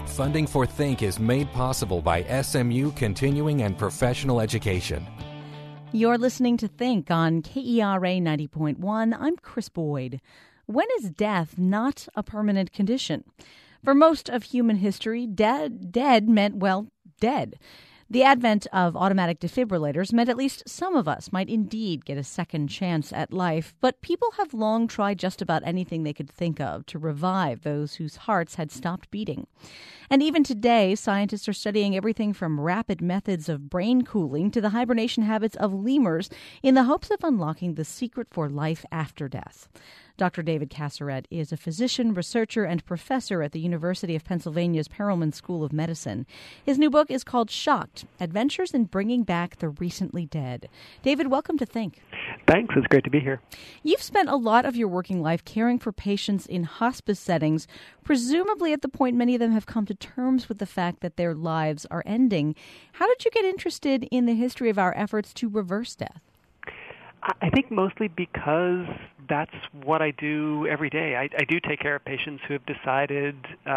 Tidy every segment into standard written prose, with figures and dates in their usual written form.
Funding for Think is made possible by SMU Continuing and Professional Education. You're listening to Think on KERA 90.1. I'm Chris Boyd. When is death not a permanent condition? For most of human history, dead meant, well, dead. The advent of automatic defibrillators meant at least some of us might indeed get a second chance at life, but people have long tried just about anything they could think of to revive those whose hearts had stopped beating. And even today, scientists are studying everything from rapid methods of brain cooling to the hibernation habits of lemurs in the hopes of unlocking the secret for life after death. Dr. David Casaret is a physician, researcher, and professor at the University of Pennsylvania's Perelman School of Medicine. His new book is called Shocked: Adventures in Bringing Back the Recently Dead. David, welcome to Think. Thanks. It's great to be here. You've spent a lot of your working life caring for patients in hospice settings, presumably at the point many of them have come to terms with the fact that their lives are ending. How did you get interested in the history of our efforts to reverse death? I think mostly because that's what I do every day. I do take care of patients who have decided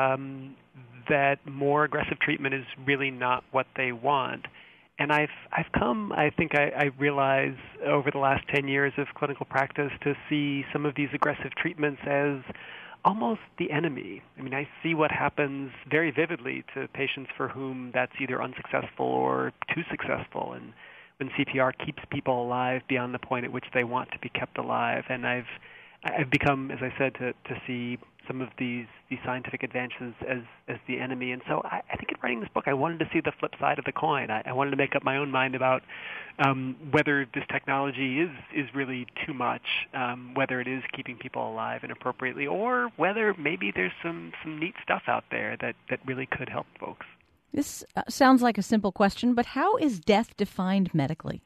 that more aggressive treatment is really not what they want. And I've come, I think I realize over the last 10 years of clinical practice to see some of these aggressive treatments as almost the enemy. I mean, I see what happens very vividly to patients for whom that's either unsuccessful or too successful. And when CPR keeps people alive beyond the point at which they want to be kept alive. And I've become, as I said, to see some of these scientific advances as the enemy. And so I think in writing this book, I wanted to see the flip side of the coin. I wanted to make up my own mind about whether this technology is really too much, whether it is keeping people alive inappropriately, or whether maybe there's some neat stuff out there that really could help folks. This sounds like a simple question, but how is death defined medically?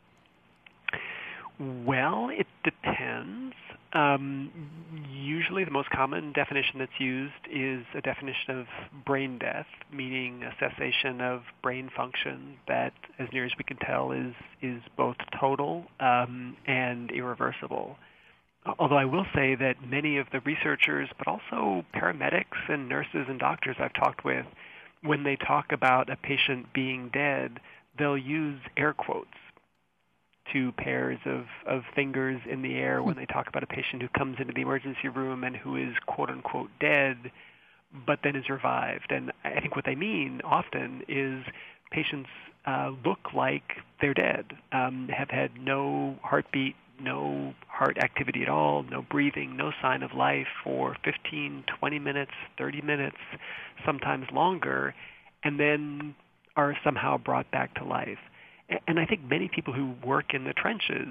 Well, it depends. Usually the most common definition that's used is a definition of brain death, meaning a cessation of brain function that, as near as we can tell, is both total and irreversible. Although I will say that many of the researchers, but also paramedics and nurses and doctors I've talked with, when they talk about a patient being dead, they'll use air quotes, two pairs of fingers in the air when they talk about a patient who comes into the emergency room and who is quote-unquote dead, but then is revived. And I think what they mean often is patients look like they're dead, have had no heartbeat, no heart activity at all, no breathing, no sign of life for 15, 20 minutes, 30 minutes, sometimes longer, and then are somehow brought back to life. And I think many people who work in the trenches,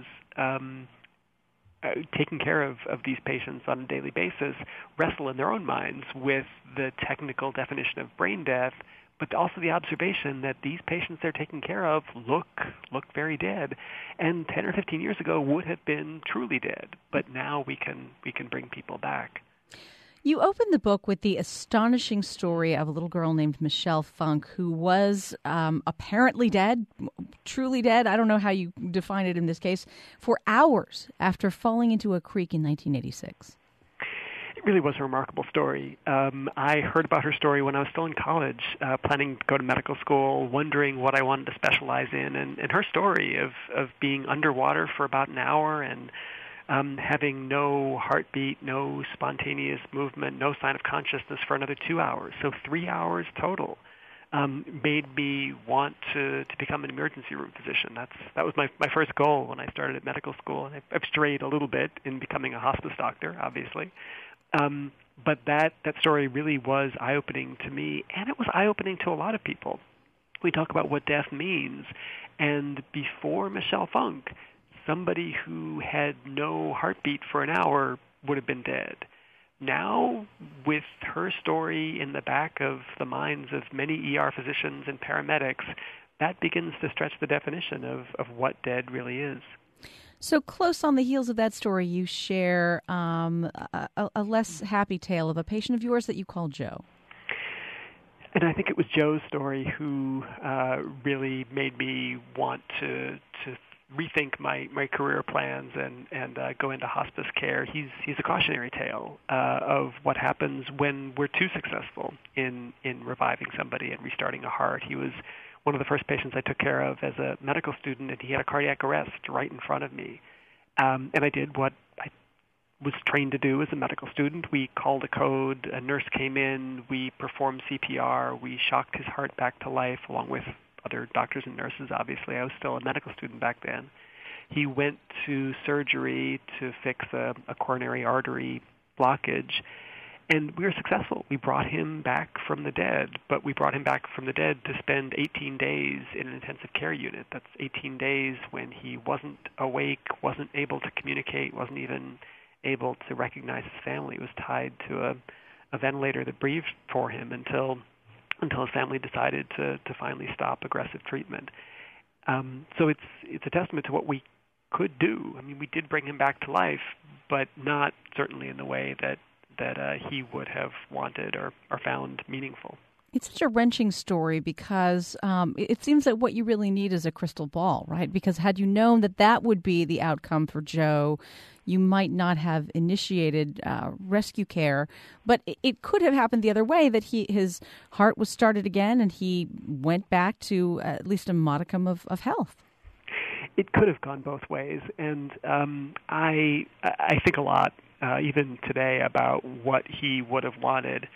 taking care of these patients on a daily basis, wrestle in their own minds with the technical definition of brain death, but also the observation that these patients they're taking care of look very dead, and 10 or 15 years ago would have been truly dead. But now we can bring people back. You open the book with the astonishing story of a little girl named Michelle Funk, who was apparently dead, truly dead, I don't know how you define it in this case, for hours after falling into a creek in 1986. It really was a remarkable story. I heard about her story when I was still in college, planning to go to medical school, wondering what I wanted to specialize in. And her story of being underwater for about an hour and having no heartbeat, no spontaneous movement, no sign of consciousness for another 2 hours, so 3 hours total, made me want to become an emergency room physician. That was my first goal when I started at medical school. And I've strayed a little bit in becoming a hospice doctor, obviously. But that story really was eye-opening to me, and it was eye-opening to a lot of people. We talk about what death means, and before Michelle Funk, somebody who had no heartbeat for an hour would have been dead. Now, with her story in the back of the minds of many ER physicians and paramedics, that begins to stretch the definition of what dead really is. So close on the heels of that story, you share a less happy tale of a patient of yours that you call Joe. And I think it was Joe's story who really made me want to rethink my career plans and go into hospice care. He's a cautionary tale of what happens when we're too successful in reviving somebody and restarting a heart. He was one of the first patients I took care of as a medical student, and he had a cardiac arrest right in front of me. And I did what I was trained to do as a medical student. We called a code, a nurse came in, we performed CPR, we shocked his heart back to life along with other doctors and nurses, obviously. I was still a medical student back then. He went to surgery to fix a coronary artery blockage, and we were successful. We brought him back from the dead, but we brought him back from the dead to spend 18 days in an intensive care unit. That's 18 days when he wasn't awake, wasn't able to communicate, wasn't even able to recognize his family. He was tied to a ventilator that breathed for him until his family decided to finally stop aggressive treatment. So it's a testament to what we could do. I mean, we did bring him back to life, but not certainly in the way that he would have wanted or found meaningful. It's such a wrenching story because it seems that what you really need is a crystal ball, right? Because had you known that would be the outcome for Joe, you might not have initiated rescue care. But it could have happened the other way, that his heart was started again and he went back to at least a modicum of health. It could have gone both ways, and I think a lot, even today, about what he would have wanted.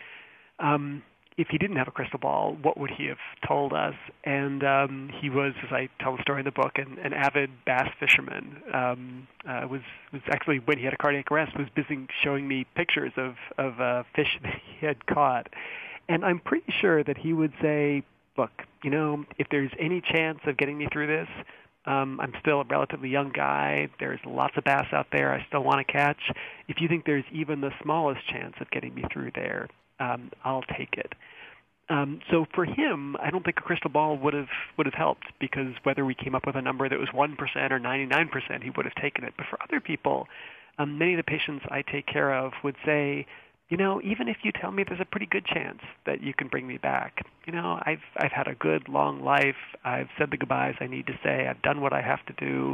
If he didn't have a crystal ball, what would he have told us? And he was, as I tell the story in the book, an avid bass fisherman. Was actually, when he had a cardiac arrest, was busy showing me pictures of fish that he had caught. And I'm pretty sure that he would say, look, if there's any chance of getting me through this, I'm still a relatively young guy. There's lots of bass out there I still want to catch. If you think there's even the smallest chance of getting me through there, I'll take it. So for him, I don't think a crystal ball would have helped, because whether we came up with a number that was 1% or 99%, he would have taken it. But for other people, many of the patients I take care of would say, even if you tell me there's a pretty good chance that you can bring me back, I've had a good long life. I've said the goodbyes I need to say. I've done what I have to do.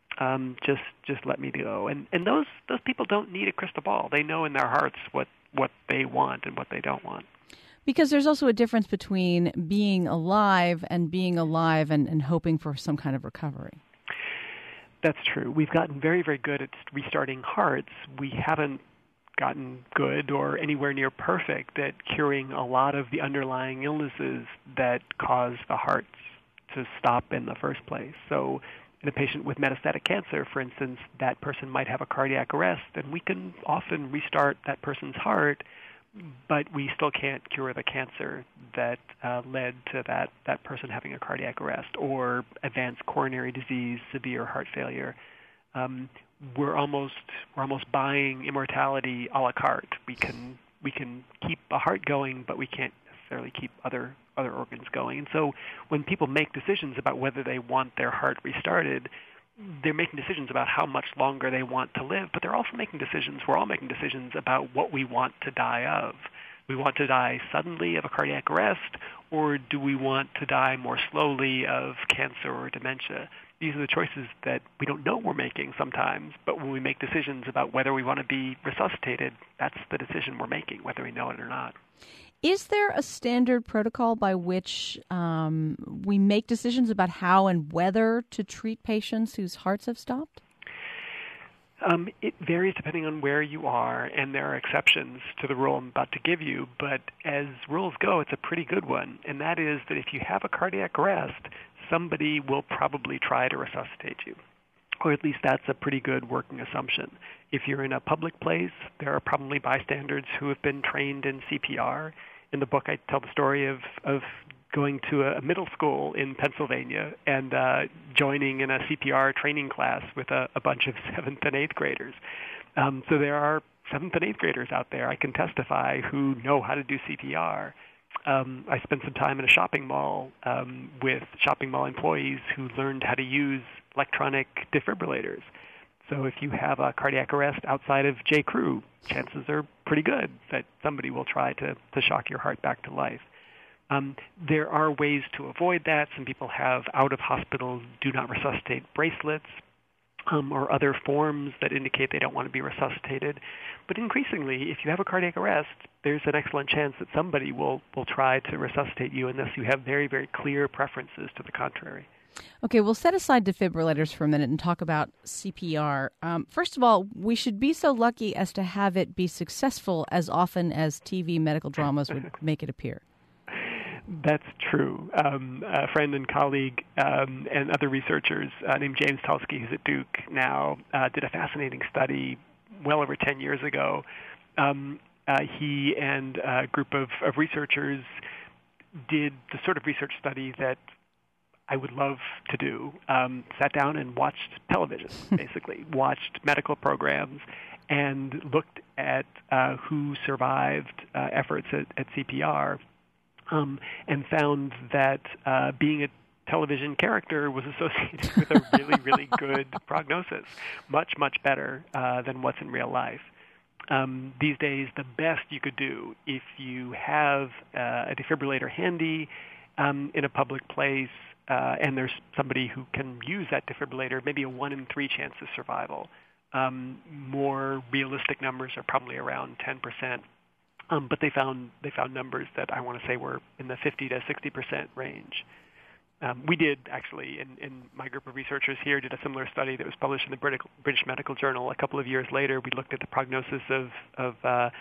Just let me go. And those people don't need a crystal ball. They know in their hearts what they want and what they don't want. Because there's also a difference between being alive and hoping for some kind of recovery. That's true. We've gotten very, very good at restarting hearts. We haven't gotten good or anywhere near perfect at curing a lot of the underlying illnesses that cause the hearts to stop in the first place. So in a patient with metastatic cancer, for instance, that person might have a cardiac arrest, and we can often restart that person's heart, but we still can't cure the cancer that led to that person having a cardiac arrest, or advanced coronary disease, severe heart failure. We're almost buying immortality a la carte. We can keep a heart going, but we can't necessarily keep other organs going. And so when people make decisions about whether they want their heart restarted, they're making decisions about how much longer they want to live, but they're also making decisions, we're all making decisions about what we want to die of. We want to die suddenly of a cardiac arrest, or do we want to die more slowly of cancer or dementia? These are the choices that we don't know we're making sometimes, but when we make decisions about whether we want to be resuscitated, that's the decision we're making, whether we know it or not. Is there a standard protocol by which we make decisions about how and whether to treat patients whose hearts have stopped? It varies depending on where you are, and there are exceptions to the rule I'm about to give you, but as rules go, it's a pretty good one, and that is that if you have a cardiac arrest, somebody will probably try to resuscitate you, or at least that's a pretty good working assumption. If you're in a public place, there are probably bystanders who have been trained in CPR. In the book, I tell the story of going to a middle school in Pennsylvania and joining in a CPR training class with a bunch of 7th and 8th graders. So there are 7th and 8th graders out there, I can testify, who know how to do CPR. I spent some time in a shopping mall with shopping mall employees who learned how to use electronic defibrillators. So if you have a cardiac arrest outside of J. Crew, chances are pretty good that somebody will try to shock your heart back to life. There are ways to avoid that. Some people have out-of-hospital do-not-resuscitate bracelets or other forms that indicate they don't want to be resuscitated. But increasingly, if you have a cardiac arrest, there's an excellent chance that somebody will try to resuscitate you unless you have very, very clear preferences to the contrary. Okay, we'll set aside defibrillators for a minute and talk about CPR. First of all, we should be so lucky as to have it be successful as often as TV medical dramas would make it appear. That's true. A friend and colleague and other researchers named James Tulsky, who's at Duke now, did a fascinating study well over 10 years ago. He and a group of researchers did the sort of research study that I would love to do. Sat down and watched television, basically, watched medical programs, and looked at who survived efforts at CPR, and found that being a television character was associated with a really, really good prognosis, much, much better than what's in real life. These days, the best you could do if you have a defibrillator handy in a public place, and there's somebody who can use that defibrillator, maybe a 1 in 3 chance of survival. More realistic numbers are probably around 10%, but they found numbers that I want to say were in the 50 to 60% range. We did actually, in my group of researchers here, did a similar study that was published in the British Medical Journal a couple of years later. We looked at the prognosis of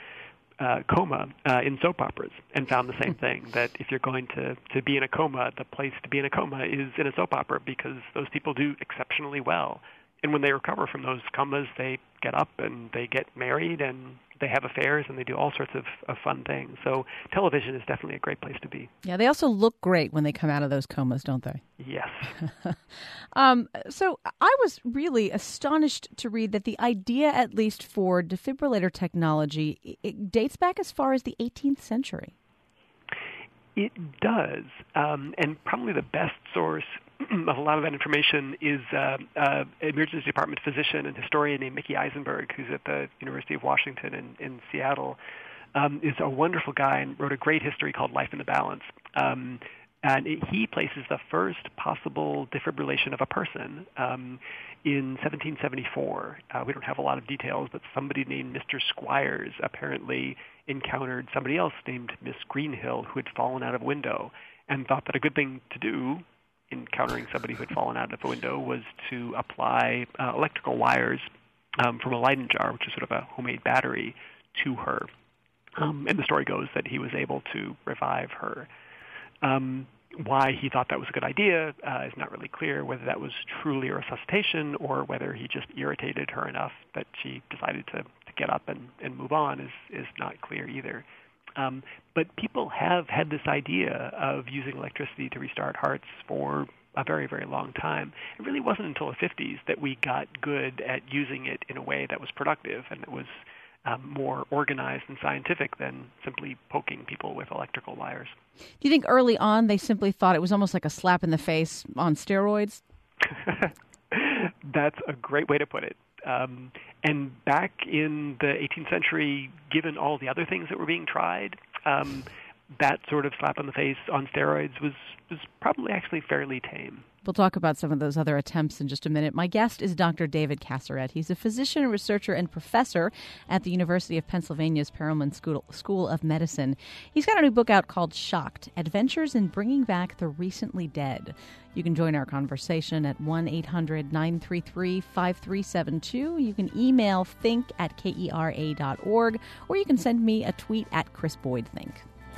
coma in soap operas and found the same thing, that if you're going to be in a coma, the place to be in a coma is in a soap opera because those people do exceptionally well. And when they recover from those comas, they get up and they get married and they have affairs and they do all sorts of fun things. So television is definitely a great place to be. Yeah, they also look great when they come out of those comas, don't they? Yes. So I was really astonished to read that the idea, at least for defibrillator technology, it dates back as far as the 18th century. It does. And probably the best source of a lot of that information is an emergency department physician and historian named Mickey Eisenberg, who's at the University of Washington in Seattle. Is a wonderful guy and wrote a great history called Life in the Balance. He places the first possible defibrillation of a person in 1774. We don't have a lot of details, but somebody named Mr. Squires apparently encountered somebody else named Miss Greenhill who had fallen out of a window and thought that a good thing to do encountering somebody who had fallen out of a window was to apply electrical wires from a Leyden jar, which is sort of a homemade battery, to her. And the story goes that he was able to revive her. Why he thought that was a good idea is not really clear, whether that was truly a resuscitation or whether he just irritated her enough that she decided to get up and move on is not clear either. But people have had this idea of using electricity to restart hearts for a very, very long time. It really wasn't until the 50s that we got good at using it in a way that was productive and that was more organized and scientific than simply poking people with electrical wires. Do you think early on they simply thought it was almost like a slap in the face on steroids? That's a great way to put it. And back in the 18th century, given all the other things that were being tried, that sort of slap on the face on steroids was probably actually fairly tame. We'll talk about some of those other attempts in just a minute. My guest is Dr. David Casseret. He's a physician, researcher, and professor at the University of Pennsylvania's Perelman School of Medicine. He's got a new book out called Shocked: Adventures in Bringing Back the Recently Dead. You can join our conversation at 1-800-933-5372. You can email think@kera.org, or you can send me a tweet at Chris Boyd Think.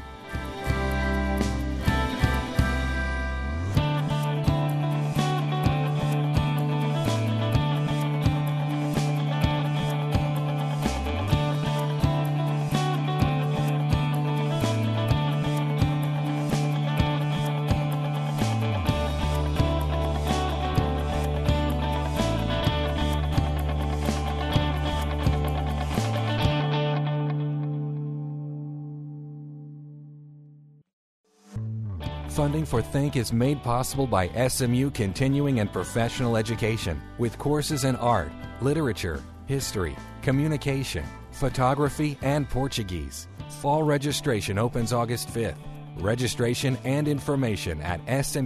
Funding for Think is made possible by SMU Continuing and Professional Education with courses in art, literature, history, communication, photography, and Portuguese. Fall registration opens August 5th. Registration and information at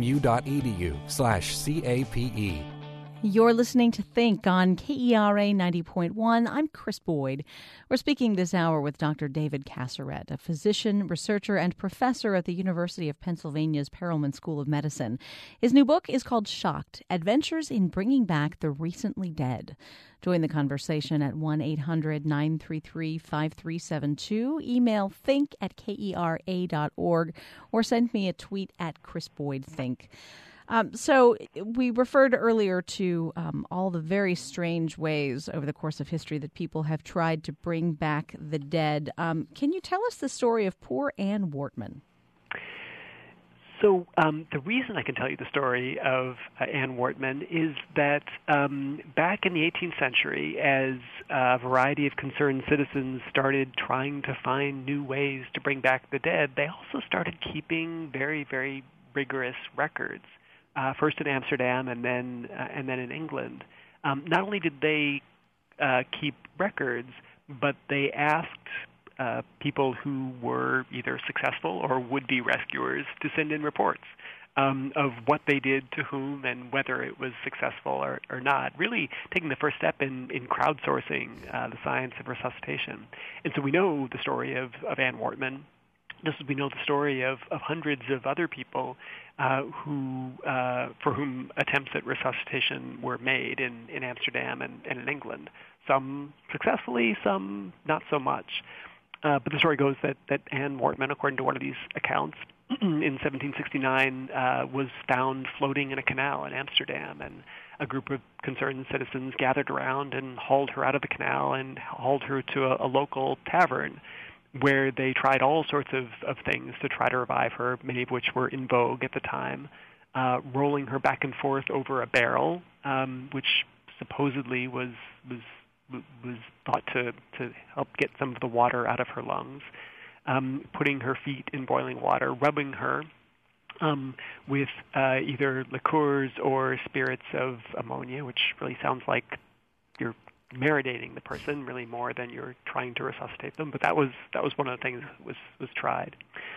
smu.edu/CAPE. You're listening to Think on KERA 90.1. I'm Chris Boyd. We're speaking this hour with Dr. David Kasserat, a physician, researcher, and professor at the University of Pennsylvania's Perelman School of Medicine. His new book is called Shocked: Adventures in Bringing Back the Recently Dead. Join the conversation at 1-800-933-5372. Email think@kera.org or send me a tweet at ChrisBoydThink. So we referred earlier to all the very strange ways over the course of history that people have tried to bring back the dead. Can you tell us the story of poor Anne Wortman? So the reason I can tell you the story of Anne Wortman is that back in the 18th century, as a variety of concerned citizens started trying to find new ways to bring back the dead, they also started keeping very, very rigorous records. First in Amsterdam and then in England. Not only did they keep records, but they asked people who were either successful or would-be rescuers to send in reports of what they did to whom and whether it was successful or not, really taking the first step in crowdsourcing the science of resuscitation. And so we know the story of Anne Wortman. Just as we know the story of hundreds of other people for whom attempts at resuscitation were made in Amsterdam and in England. Some successfully, some not so much. But the story goes that Anne Wortman, according to one of these accounts, in 1769 was found floating in a canal in Amsterdam, and a group of concerned citizens gathered around and hauled her out of the canal and hauled her to a local tavern, where they tried all sorts of things to try to revive her, many of which were in vogue at the time, rolling her back and forth over a barrel, which supposedly was thought to help get some of the water out of her lungs, putting her feet in boiling water, rubbing her with either liqueurs or spirits of ammonia, which really sounds like you're marinating the person really more than you're trying to resuscitate them. But that was one of the things that was tried.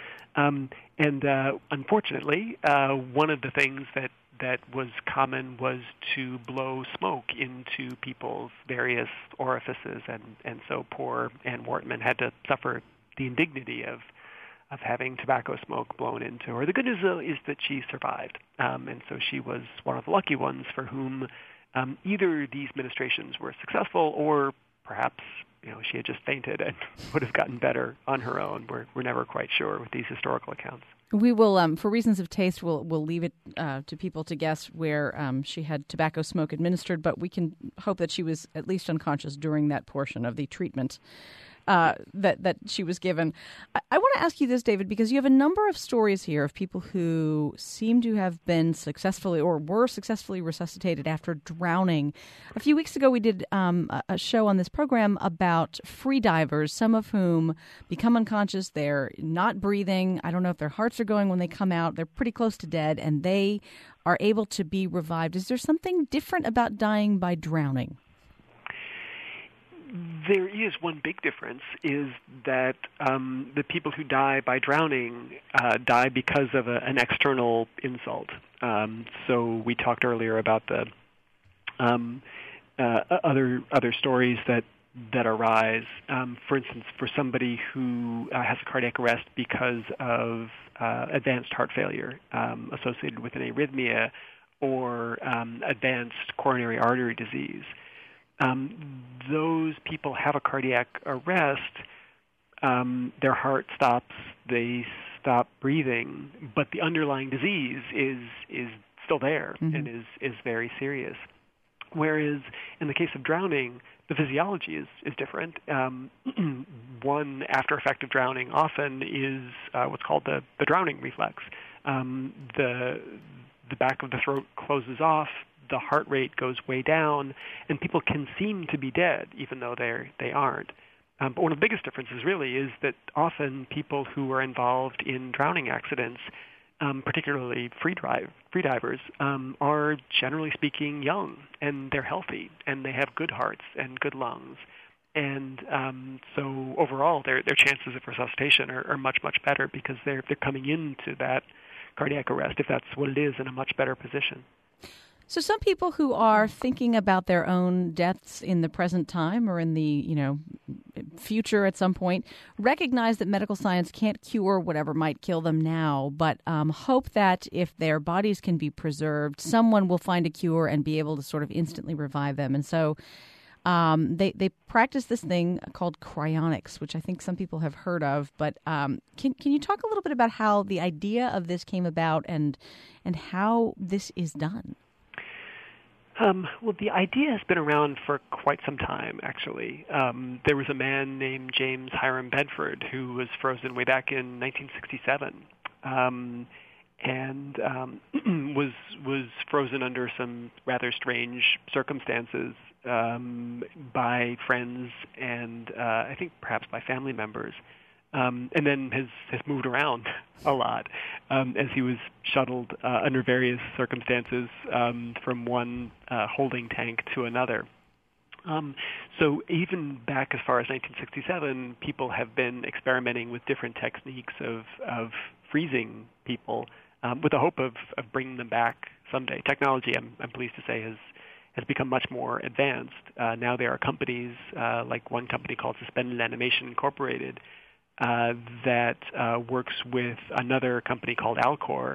Unfortunately, one of the things that was common was to blow smoke into people's various orifices, and so poor Anne Wortman had to suffer the indignity of having tobacco smoke blown into her. The good news, though, is that she survived, and so she was one of the lucky ones for whom either these ministrations were successful, or perhaps she had just fainted and would have gotten better on her own. We're never quite sure with these historical accounts. We will, for reasons of taste, we'll leave it to people to guess where she had tobacco smoke administered, but we can hope that she was at least unconscious during that portion of the treatment that she was given. I want to ask you this, David, because you have a number of stories here of people who seem to have been successfully or were successfully resuscitated after drowning. A few weeks ago, we did a show on this program about free divers, some of whom become unconscious. They're not breathing. I don't know if their hearts are going when they come out. They're pretty close to dead, and they are able to be revived. Is there something different about dying by drowning? There is one big difference, is that the people who die by drowning die because of an external insult. So we talked earlier about the other stories that arise. For instance, for somebody who has a cardiac arrest because of advanced heart failure associated with an arrhythmia or advanced coronary artery disease. Those people have a cardiac arrest, their heart stops, they stop breathing, but the underlying disease is still there, mm-hmm. and is very serious. Whereas in the case of drowning, the physiology is different. One after effect of drowning often is what's called the drowning reflex. The back of the throat closes off, the heart rate goes way down, and people can seem to be dead even though they aren't. But one of the biggest differences really is that often people who are involved in drowning accidents, particularly free divers, are generally speaking young, and they're healthy, and they have good hearts and good lungs. And so overall, their chances of resuscitation are much, much better because they're coming into that cardiac arrest, if that's what it is, in a much better position. So some people who are thinking about their own deaths in the present time or in the, future at some point recognize that medical science can't cure whatever might kill them now, but hope that if their bodies can be preserved, someone will find a cure and be able to sort of instantly revive them. And so they practice this thing called cryonics, which I think some people have heard of. But can you talk a little bit about how the idea of this came about and how this is done? Well, the idea has been around for quite some time, actually. There was a man named James Hiram Bedford who was frozen way back in 1967, and was frozen under some rather strange circumstances by friends and I think perhaps by family members. And then has moved around a lot as he was shuttled under various circumstances from one holding tank to another. So even back as far as 1967, people have been experimenting with different techniques of freezing people with the hope of bringing them back someday. Technology, I'm pleased to say, has become much more advanced. Now there are companies, like one company called Suspended Animation Incorporated, that works with another company called Alcor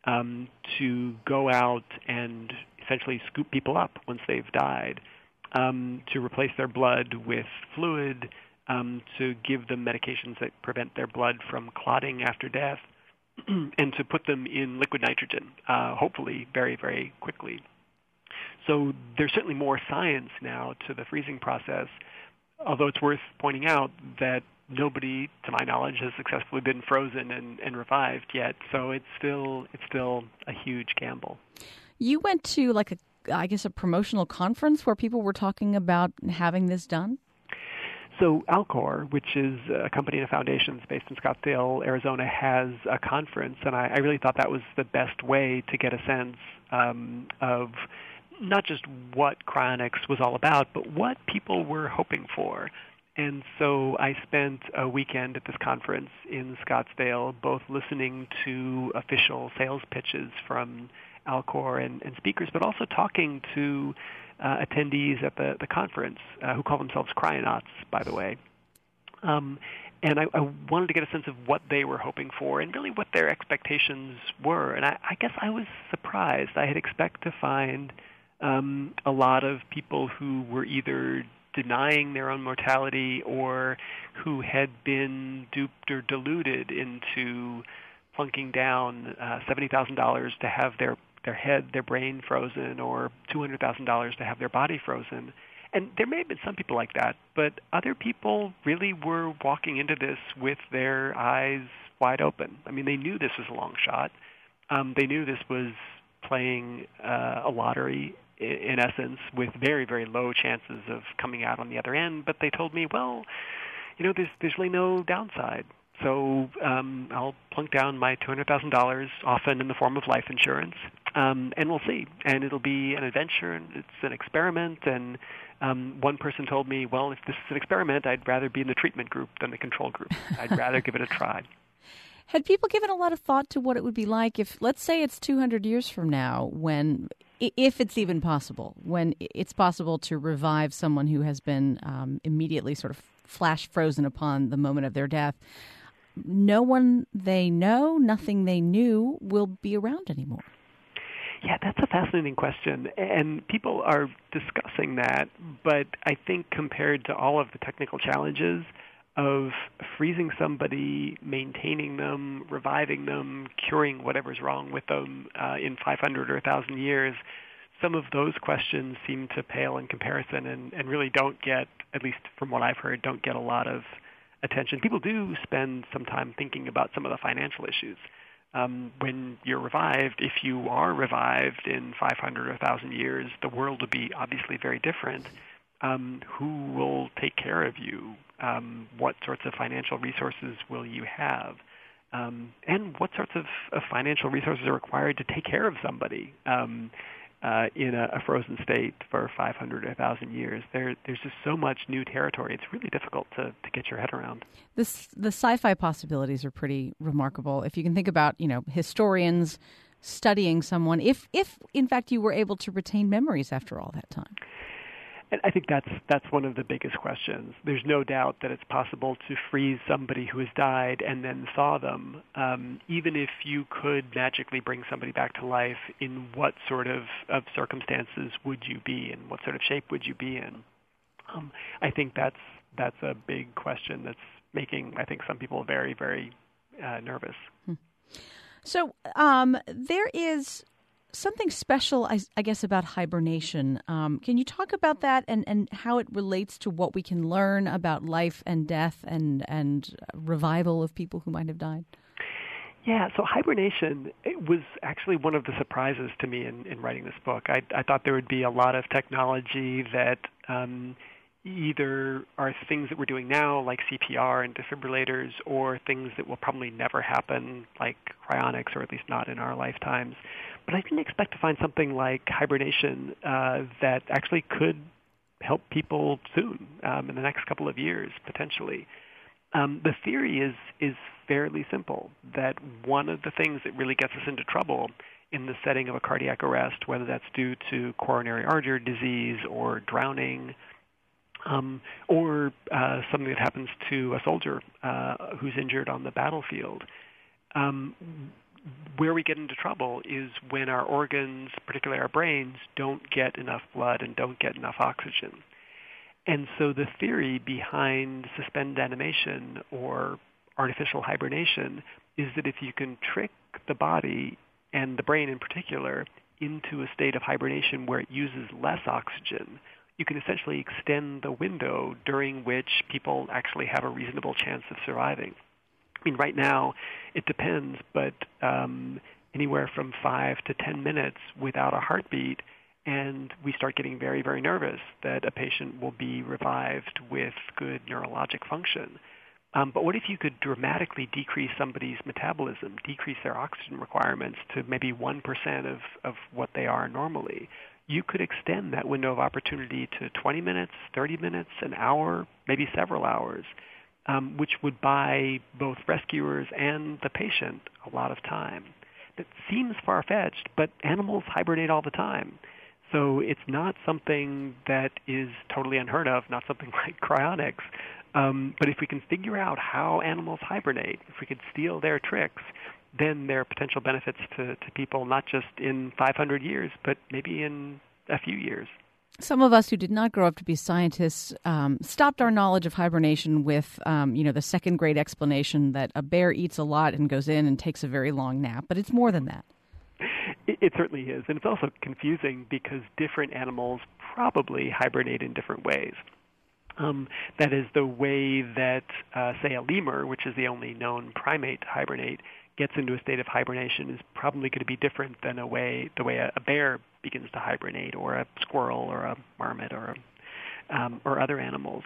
to go out and essentially scoop people up once they've died, to replace their blood with fluid, to give them medications that prevent their blood from clotting after death, and to put them in liquid nitrogen, hopefully very, very quickly. So there's certainly more science now to the freezing process, although it's worth pointing out that nobody, to my knowledge, has successfully been frozen and revived yet. So it's still a huge gamble. You went to a promotional conference where people were talking about having this done? So Alcor, which is a company and a foundation based in Scottsdale, Arizona, has a conference, and I really thought that was the best way to get a sense of not just what cryonics was all about, but what people were hoping for. And so I spent a weekend at this conference in Scottsdale, both listening to official sales pitches from Alcor and speakers, but also talking to attendees at the conference who call themselves cryonauts, by the way. And I wanted to get a sense of what they were hoping for and really what their expectations were. And I guess I was surprised. I had expected to find a lot of people who were either denying their own mortality or who had been duped or deluded into plunking down $70,000 to have their brain frozen, or $200,000 to have their body frozen. And there may have been some people like that, but other people really were walking into this with their eyes wide open. I mean, they knew this was a long shot. They knew this was playing a lottery, in essence, with very, very low chances of coming out on the other end. But they told me, well, there's really no downside. So I'll plunk down my $200,000, often in the form of life insurance, and we'll see. And it'll be an adventure, and it's an experiment. And one person told me, well, if this is an experiment, I'd rather be in the treatment group than the control group. I'd rather give it a try. Had people given a lot of thought to what it would be like if, let's say it's 200 years from now, when, if it's even possible, when it's possible to revive someone who has been immediately sort of flash frozen upon the moment of their death? No one they know, nothing they knew will be around anymore. Yeah, that's a fascinating question, and people are discussing that, but I think compared to all of the technical challenges of freezing somebody, maintaining them, reviving them, curing whatever's wrong with them in 500 or 1,000 years, some of those questions seem to pale in comparison and really don't get, at least from what I've heard, don't get a lot of attention. People do spend some time thinking about some of the financial issues. When you're revived, if you are revived in 500 or 1,000 years, the world will be obviously very different. Who will take care of you? What sorts of financial resources will you have? And what sorts of financial resources are required to take care of somebody? in a frozen state for 500 or 1,000 years. There's just so much new territory. It's really difficult to get your head around. The sci-fi possibilities are pretty remarkable. If you can think about, historians studying someone, if in fact you were able to retain memories after all that time. And I think that's one of the biggest questions. There's no doubt that it's possible to freeze somebody who has died and then thaw them. Even if you could magically bring somebody back to life, in what sort of circumstances would you be in? What sort of shape would you be in? I think that's a big question that's making, I think, some people very, very nervous. So there is something special, I guess, about hibernation. Can you talk about that and how it relates to what we can learn about life and death and revival of people who might have died? Yeah, so hibernation, it was actually one of the surprises to me in writing this book. I thought there would be a lot of technology that either are things that we're doing now, like CPR and defibrillators, or things that will probably never happen, like cryonics, or at least not in our lifetimes. But I didn't expect to find something like hibernation that actually could help people soon, in the next couple of years, potentially. The theory is fairly simple, that one of the things that really gets us into trouble in the setting of a cardiac arrest, whether that's due to coronary artery disease or drowning, or something that happens to a soldier who's injured on the battlefield, where we get into trouble is when our organs, particularly our brains, don't get enough blood and don't get enough oxygen. And so the theory behind suspended animation or artificial hibernation is that if you can trick the body, and the brain in particular, into a state of hibernation where it uses less oxygen, you can essentially extend the window during which people actually have a reasonable chance of surviving. I mean, right now, it depends, but anywhere from 5 to 10 minutes without a heartbeat, and we start getting very, very nervous that a patient will be revived with good neurologic function. But what if you could dramatically decrease somebody's metabolism, decrease their oxygen requirements to maybe 1% of what they are normally? You could extend that window of opportunity to 20 minutes, 30 minutes, an hour, maybe several hours, which would buy both rescuers and the patient a lot of time. That seems far-fetched, but animals hibernate all the time. So it's not something that is totally unheard of, not something like cryonics. But if we can figure out how animals hibernate, if we could steal their tricks, then there are potential benefits to people, not just in 500 years, but maybe in a few years. Some of us who did not grow up to be scientists stopped our knowledge of hibernation with, the second grade explanation that a bear eats a lot and goes in and takes a very long nap. But it's more than that. It certainly is. And it's also confusing because different animals probably hibernate in different ways. That is, the way that, say, a lemur, which is the only known primate to hibernate, gets into a state of hibernation is probably going to be different than the way a bear begins to hibernate, or a squirrel, or a marmot, or other animals.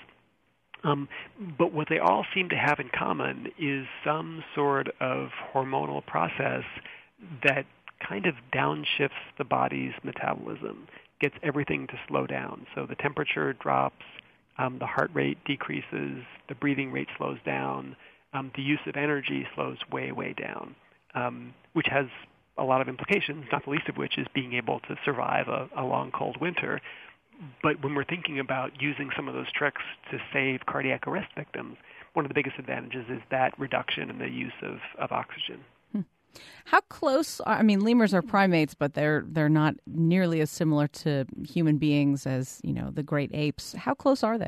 But what they all seem to have in common is some sort of hormonal process that kind of downshifts the body's metabolism, gets everything to slow down. So the temperature drops, the heart rate decreases, the breathing rate slows down, the use of energy slows way, way down, which has a lot of implications, not the least of which is being able to survive a long, cold winter. But when we're thinking about using some of those tricks to save cardiac arrest victims, one of the biggest advantages is that reduction in the use of oxygen. How close lemurs are primates, but they're not nearly as similar to human beings as, the great apes. How close are they?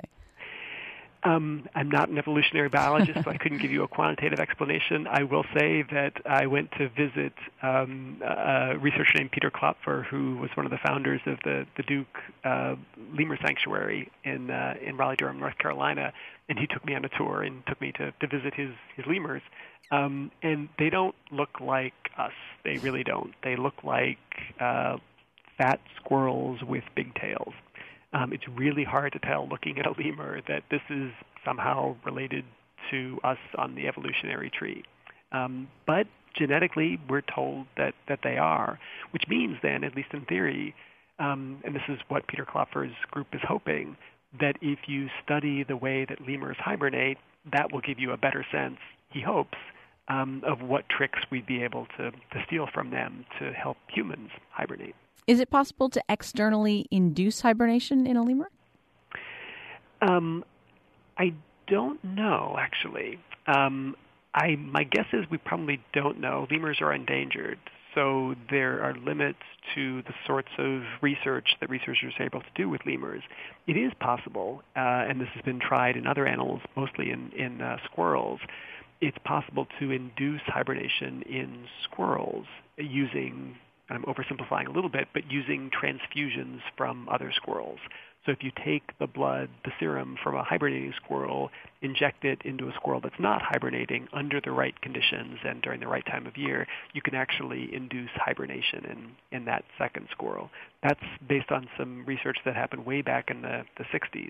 I'm not an evolutionary biologist, so I couldn't give you a quantitative explanation. I will say that I went to visit a researcher named Peter Klopfer, who was one of the founders of the Duke Lemur Sanctuary in Raleigh-Durham, North Carolina, and he took me on a tour and took me to visit his lemurs. And they don't look like us. They really don't. They look like fat squirrels with big tails. It's really hard to tell looking at a lemur that this is somehow related to us on the evolutionary tree. But genetically, we're told that they are, which means then, at least in theory, and this is what Peter Klopfer's group is hoping, that if you study the way that lemurs hibernate, that will give you a better sense, he hopes, of what tricks we'd be able to steal from them to help humans hibernate. Is it possible to externally induce hibernation in a lemur? I don't know, actually. My guess is we probably don't know. Lemurs are endangered, so there are limits to the sorts of research that researchers are able to do with lemurs. It is possible, and this has been tried in other animals, mostly in squirrels. It's possible to induce hibernation in squirrels using, I'm oversimplifying a little bit, but using transfusions from other squirrels. So if you take the blood, the serum from a hibernating squirrel, inject it into a squirrel that's not hibernating under the right conditions and during the right time of year, you can actually induce hibernation in that second squirrel. That's based on some research that happened way back in the 60s.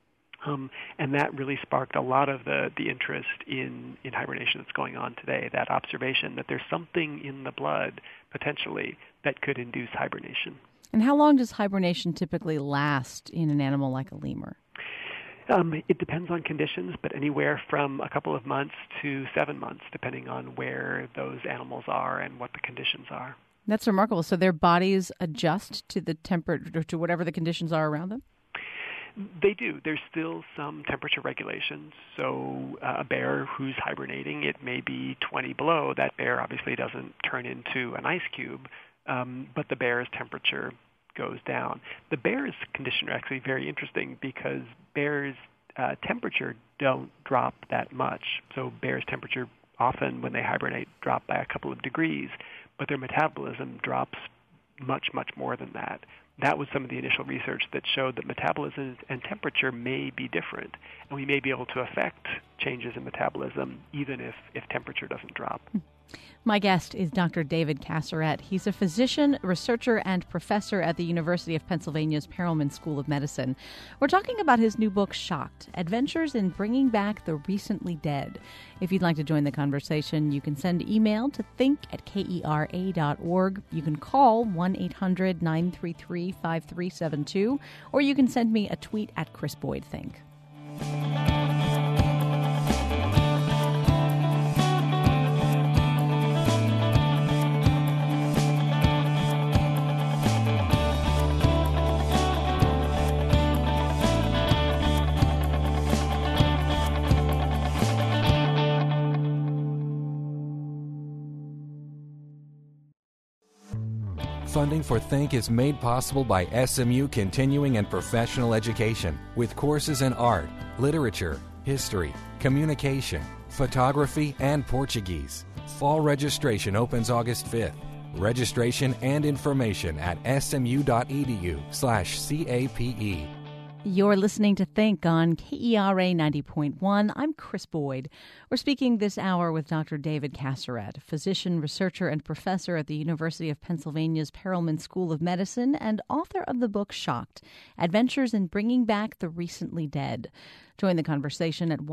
And that really sparked a lot of the interest in hibernation that's going on today, that observation that there's something in the blood, potentially, that could induce hibernation. And how long does hibernation typically last in an animal like a lemur? It depends on conditions, but anywhere from a couple of months to 7 months, depending on where those animals are and what the conditions are. That's remarkable. So their bodies adjust to the temperature, to whatever the conditions are around them? They do. There's still some temperature regulations. So a bear who's hibernating, it may be 20 below. That bear obviously doesn't turn into an ice cube, but the bear's temperature goes down. The bear's condition are actually very interesting because bears' temperature don't drop that much. So bears' temperature often, when they hibernate, drop by a couple of degrees, but their metabolism drops much, much more than that. That was some of the initial research that showed that metabolism and temperature may be different, and we may be able to affect changes in metabolism even if temperature doesn't drop. My guest is Dr. David Casseret. He's a physician, researcher, and professor at the University of Pennsylvania's Perelman School of Medicine. We're talking about his new book, Shocked: Adventures in Bringing Back the Recently Dead. If you'd like to join the conversation, you can send email to think@kera.org. You can call 1-800-933-5372, or you can send me a tweet at Chris Boyd Think. Funding for Think is made possible by SMU Continuing and Professional Education with courses in art, literature, history, communication, photography, and Portuguese. Fall registration opens August 5th. Registration and information at smu.edu/CAPE. You're listening to Think on KERA 90.1. I'm Chris Boyd. We're speaking this hour with Dr. David Casseret, physician, researcher, and professor at the University of Pennsylvania's Perelman School of Medicine and author of the book Shocked: Adventures in Bringing Back the Recently Dead. Join the conversation at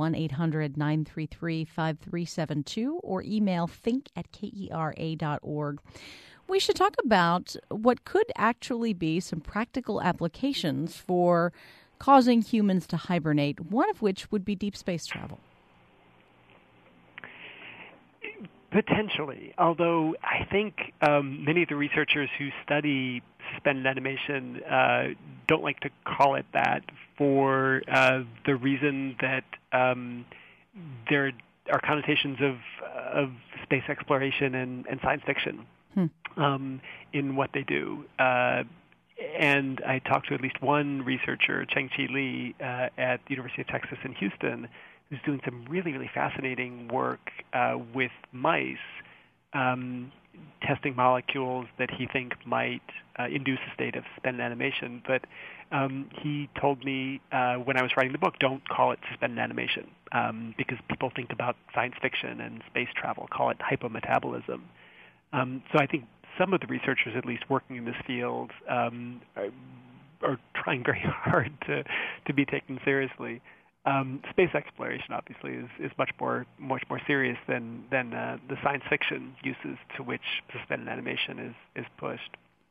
1-800-933-5372 or email think@kera.org. We should talk about what could actually be some practical applications for causing humans to hibernate, one of which would be deep space travel. Potentially, although I think many of the researchers who study suspended animation don't like to call it that for the reason that there are connotations of space exploration and science fiction in what they do. And I talked to at least one researcher, Cheng-Chi Lee, at the University of Texas in Houston, who's doing some really, really fascinating work with mice, testing molecules that he thinks might induce a state of suspended animation. But he told me when I was writing the book, don't call it suspended animation, because people think about science fiction and space travel, call it hypometabolism. So I think some of the researchers, at least working in this field, are trying very hard to be taken seriously. Space exploration, obviously, is much more serious than the science fiction uses to which suspended animation is pushed.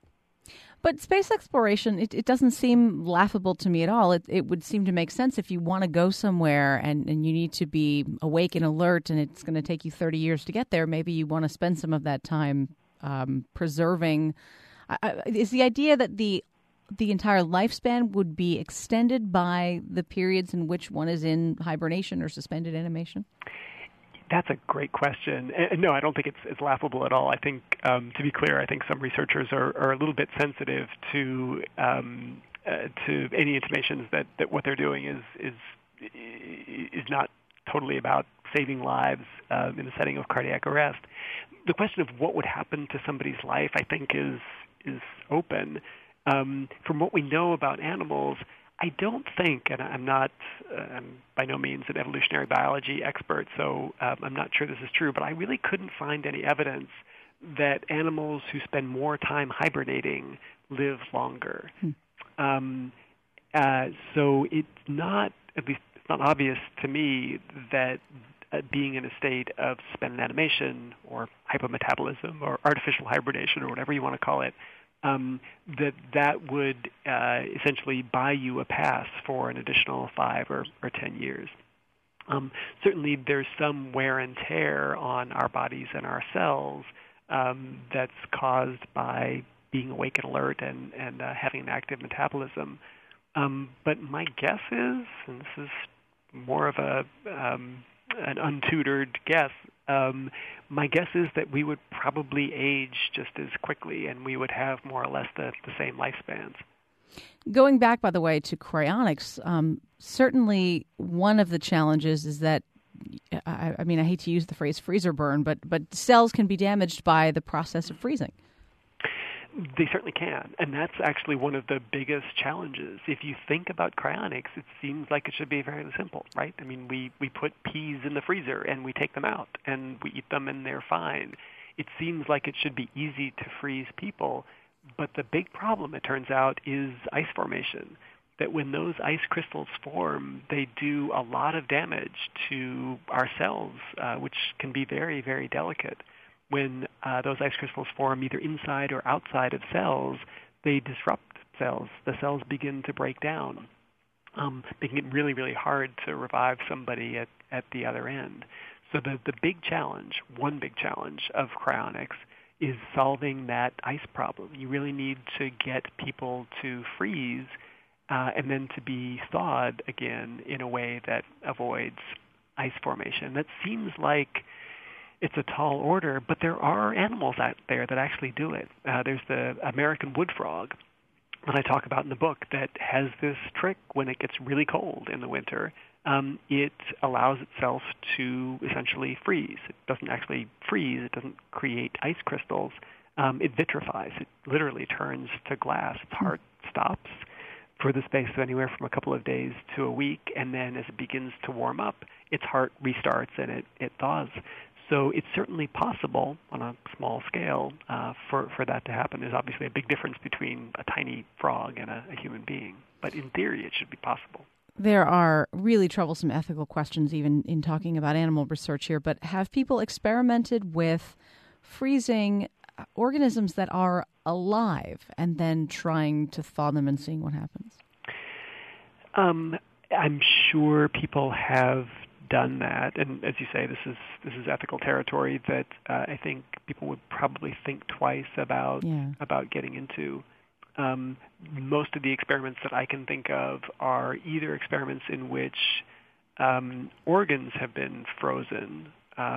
But space exploration, it doesn't seem laughable to me at all. It would seem to make sense if you want to go somewhere and you need to be awake and alert and it's going to take you 30 years to get there. Maybe you want to spend some of that time preserving. Is the idea that the entire lifespan would be extended by the periods in which one is in hibernation or suspended animation? That's a great question. And no, I don't think it's laughable at all. I think, to be clear, I think some researchers are a little bit sensitive to any intimations that what they're doing is not totally about saving lives in the setting of cardiac arrest. The question of what would happen to somebody's life, I think, is open. From what we know about animals, I don't think, and I'm by no means an evolutionary biology expert, so I'm not sure this is true, but I really couldn't find any evidence that animals who spend more time hibernating live longer. So it's not, at least it's not obvious to me that being in a state of suspended animation or hypometabolism or artificial hibernation or whatever you want to call it, that would essentially buy you a pass for an additional 5 or 10 years. Certainly there's some wear and tear on our bodies and our cells that's caused by being awake and alert and having an active metabolism. But my guess is, and this is more of an untutored guess, my guess is that we would probably age just as quickly and we would have more or less the same lifespans. Going back, by the way, to cryonics, certainly one of the challenges is that, I mean, I hate to use the phrase freezer burn, but cells can be damaged by the process of freezing. They certainly can, and that's actually one of the biggest challenges. If you think about cryonics, it seems like it should be very simple, right? I mean, we put peas in the freezer and we take them out and we eat them and they're fine. It seems like it should be easy to freeze people, but the big problem, it turns out, is ice formation. That when those ice crystals form, they do a lot of damage to our cells, which can be very, very delicate. When those ice crystals form either inside or outside of cells, they disrupt cells. The cells begin to break down, making it really, really hard to revive somebody at the other end. So the big challenge, one big challenge of cryonics, is solving that ice problem. You really need to get people to freeze and then to be thawed again in a way that avoids ice formation. That seems like it's a tall order, but there are animals out there that actually do it. There's the American wood frog that I talk about in the book that has this trick when it gets really cold in the winter. It allows itself to essentially freeze. It doesn't actually freeze. It doesn't create ice crystals. It vitrifies. It literally turns to glass. Its heart stops for the space of anywhere from a couple of days to a week, and then as it begins to warm up, its heart restarts and it thaws. So it's certainly possible on a small scale for that to happen. There's obviously a big difference between a tiny frog and a human being, but in theory it should be possible. There are really troublesome ethical questions even in talking about animal research here, but have people experimented with freezing organisms that are alive and then trying to thaw them and seeing what happens? I'm sure people have done that, and as you say, this is ethical territory that I think people would probably think twice about getting into. Most of the experiments that I can think of are either experiments in which organs have been frozen,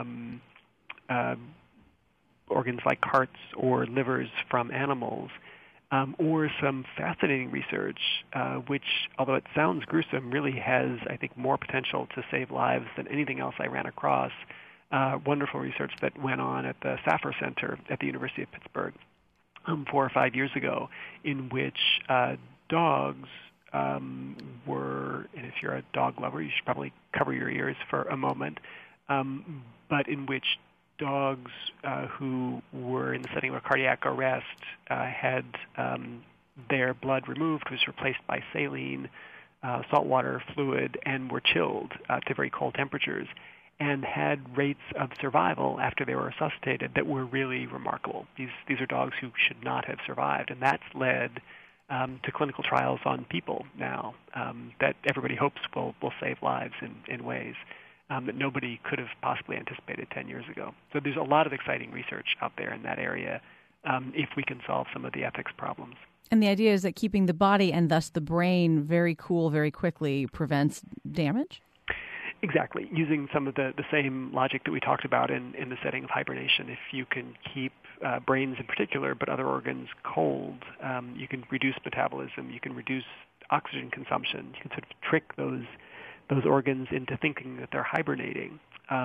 organs like hearts or livers from animals, or some fascinating research, which, although it sounds gruesome, really has, I think, more potential to save lives than anything else I ran across. Wonderful research that went on at the Safar Center at the University of Pittsburgh 4 or 5 years ago, in which dogs were, and if you're a dog lover, you should probably cover your ears for a moment, but in which dogs who were in the setting of a cardiac arrest had their blood removed, was replaced by saline, saltwater fluid, and were chilled to very cold temperatures. and had rates of survival after they were resuscitated that were really remarkable. These are dogs who should not have survived, and that's led to clinical trials on people now that everybody hopes will save lives in ways that nobody could have possibly anticipated 10 years ago. So there's a lot of exciting research out there in that area if we can solve some of the ethics problems. And the idea is that keeping the body and thus the brain very cool very quickly prevents damage? Exactly. Using some of the same logic that we talked about in the setting of hibernation, if you can keep brains in particular, but other organs cold, you can reduce metabolism, you can reduce oxygen consumption, you can sort of trick those organs into thinking that they're hibernating.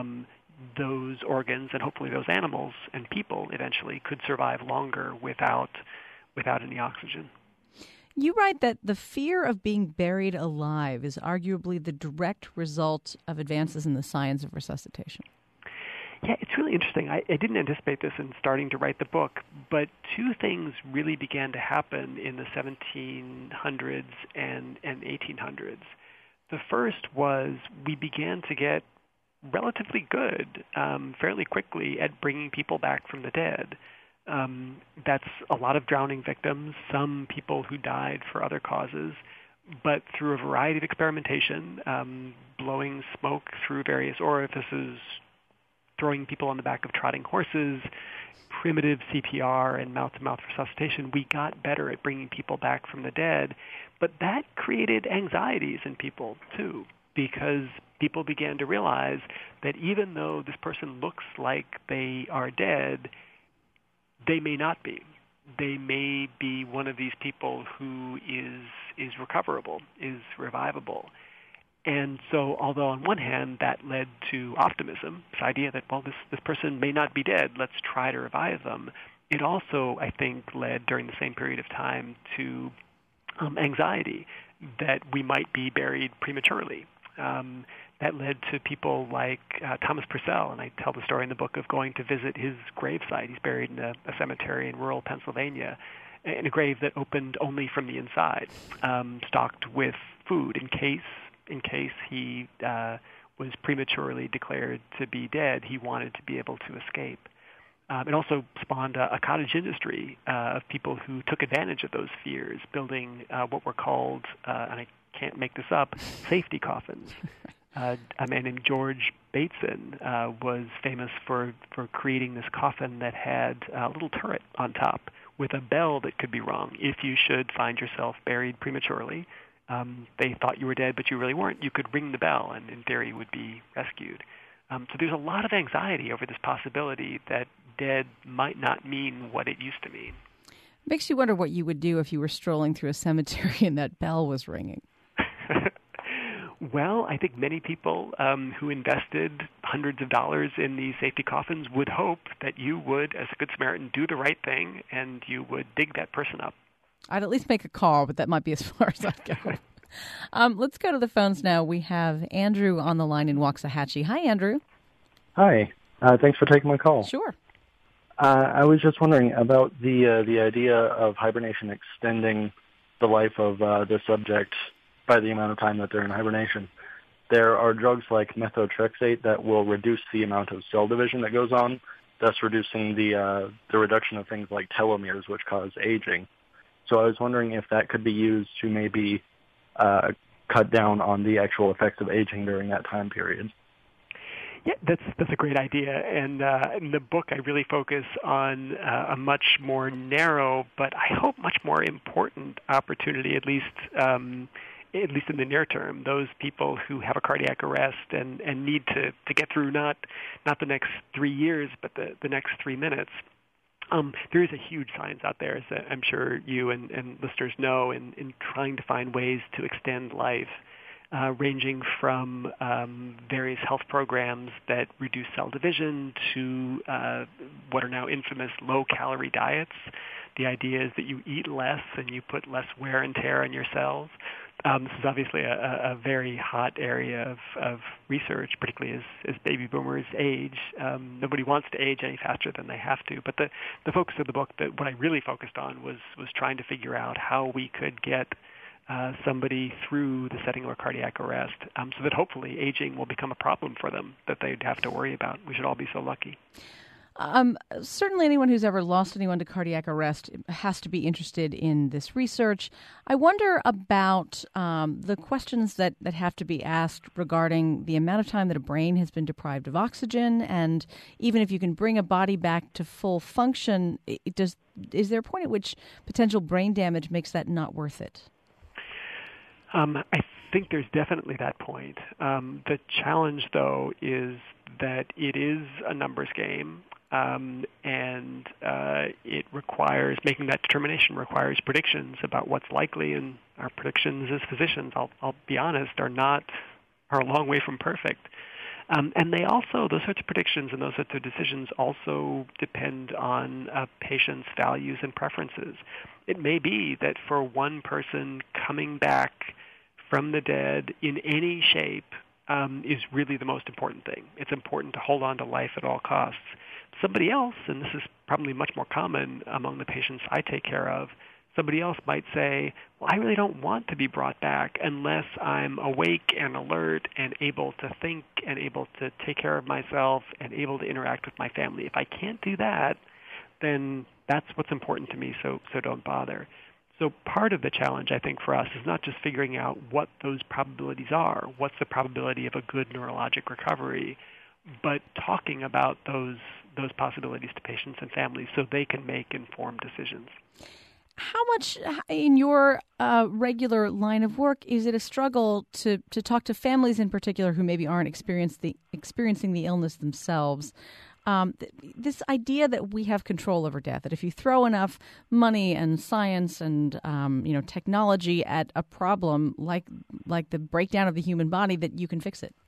Those organs and hopefully those animals and people eventually could survive longer without any oxygen. You write that the fear of being buried alive is arguably the direct result of advances in the science of resuscitation. Yeah, it's really interesting. I didn't anticipate this in starting to write the book, but two things really began to happen in the 1700s and 1800s. The first was we began to get relatively good fairly quickly at bringing people back from the dead. That's a lot of drowning victims, some people who died for other causes, but through a variety of experimentation, blowing smoke through various orifices, throwing people on the back of trotting horses, primitive CPR and mouth-to-mouth resuscitation, we got better at bringing people back from the dead. But that created anxieties in people, too, because people began to realize that even though this person looks like they are dead, they may not be. They may be one of these people who is recoverable, is revivable. And so, although on one hand that led to optimism, this idea that, well, this person may not be dead, let's try to revive them, it also, I think, led during the same period of time to anxiety that we might be buried prematurely. That led to people like Thomas Purcell, and I tell the story in the book of going to visit his gravesite. He's buried in a cemetery in rural Pennsylvania, in a grave that opened only from the inside, stocked with food in case he was prematurely declared to be dead. He wanted to be able to escape. It also spawned a cottage industry of people who took advantage of those fears, building what were called, and I can't make this up, safety coffins. A man named George Bateson was famous for creating this coffin that had a little turret on top with a bell that could be rung if you should find yourself buried prematurely. They thought you were dead, but you really weren't. You could ring the bell, and in theory would be rescued. So there's a lot of anxiety over this possibility that dead might not mean what it used to mean. Makes you wonder what you would do if you were strolling through a cemetery and that bell was ringing. Well, I think many people who invested hundreds of dollars in these safety coffins would hope that you would, as a Good Samaritan, do the right thing and you would dig that person up. I'd at least make a call, but that might be as far as I'd go. Let's go to the phones now. We have Andrew on the line in Waxahachie. Hi, Andrew. Hi. Thanks for taking my call. Sure. I was just wondering about the idea of hibernation extending the life of the subject by the amount of time that they're in hibernation. There are drugs like methotrexate that will reduce the amount of cell division that goes on, thus reducing the reduction of things like telomeres, which cause aging. So I was wondering if that could be used to maybe cut down on the actual effects of aging during that time period. Yeah, that's a great idea. And in the book, I really focus on a much more narrow, but I hope much more important opportunity, at least in the near term. Those people who have a cardiac arrest and need to get through not the next 3 years, but the next 3 minutes. There is a huge science out there, as I'm sure you and listeners know, in trying to find ways to extend life, ranging from various health programs that reduce cell division to what are now infamous low-calorie diets. The idea is that you eat less and you put less wear and tear on your cells. This is obviously a very hot area of research, particularly as baby boomers age. Nobody wants to age any faster than they have to. But the focus of the book, what I really focused on was trying to figure out how we could get somebody through the setting of a cardiac arrest, so that hopefully aging will become a problem for them that they'd have to worry about. We should all be so lucky. Certainly anyone who's ever lost anyone to cardiac arrest has to be interested in this research. I wonder about the questions that have to be asked regarding the amount of time that a brain has been deprived of oxygen, and even if you can bring a body back to full function, is there a point at which potential brain damage makes that not worth it? I think there's definitely that point. The challenge, though, is that it is a numbers game. And it requires, making that determination requires predictions about what's likely, and our predictions as physicians, I'll be honest, are a long way from perfect. And they also, those sorts of predictions and those sorts of decisions also depend on a patient's values and preferences. It may be that for one person, coming back from the dead in any shape is really the most important thing. It's important to hold on to life at all costs. Somebody else, and this is probably much more common among the patients I take care of, somebody else might say, well, I really don't want to be brought back unless I'm awake and alert and able to think and able to take care of myself and able to interact with my family. If I can't do that, then that's what's important to me, so don't bother. So part of the challenge, I think, for us is not just figuring out what those probabilities are, what's the probability of a good neurologic recovery, but talking about those possibilities to patients and families so they can make informed decisions. How much in your regular line of work is it a struggle to talk to families in particular who maybe aren't experiencing the illness themselves? This idea that we have control over death, that if you throw enough money and science and technology at a problem like the breakdown of the human body, that you can fix it.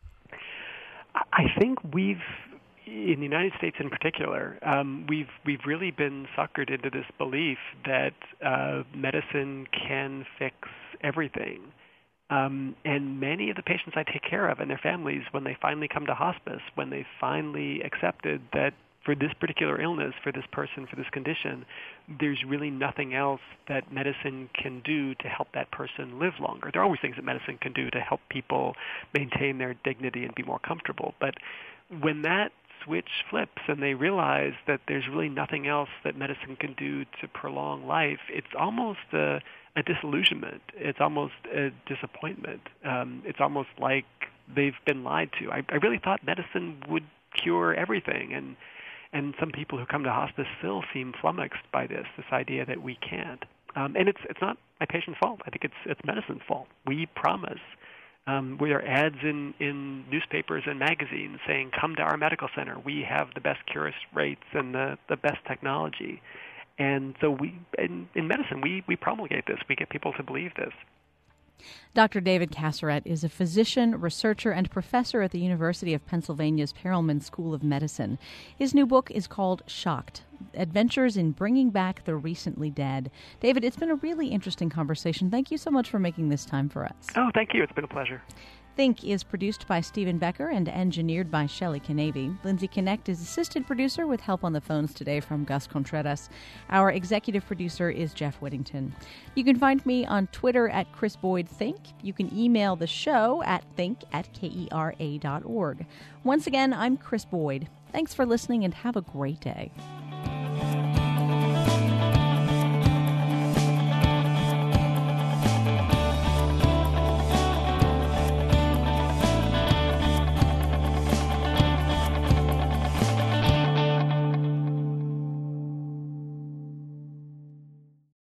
I think we've, in the United States in particular, we've really been suckered into this belief that medicine can fix everything. And many of the patients I take care of and their families, when they finally come to hospice, when they finally accepted that for this particular illness, for this person, for this condition, there's really nothing else that medicine can do to help that person live longer. There are always things that medicine can do to help people maintain their dignity and be more comfortable. But when that switch flips and they realize that there's really nothing else that medicine can do to prolong life, it's almost a disillusionment. It's almost a disappointment. It's almost like they've been lied to. I really thought medicine would cure everything, and some people who come to hospice still seem flummoxed by this idea that we can't. And it's not my patient's fault. I think it's medicine's fault. We promise. We are ads in newspapers and magazines saying, come to our medical center. We have the best cure rates and the best technology. And so in medicine, we promulgate this. We get people to believe this. Dr. David Kasserat is a physician, researcher, and professor at the University of Pennsylvania's Perelman School of Medicine. His new book is called Shocked: Adventures in Bringing Back the Recently Dead. David, it's been a really interesting conversation. Thank you so much for making this time for us. Oh, thank you. It's been a pleasure. Think is produced by Stephen Becker and engineered by Shelley Canavy. Lindsay Connect is assistant producer with help on the phones today from Gus Contreras. Our executive producer is Jeff Whittington. You can find me on Twitter at Chris Boyd Think. You can email the show at think@kera.org. Once again, I'm Chris Boyd. Thanks for listening and have a great day.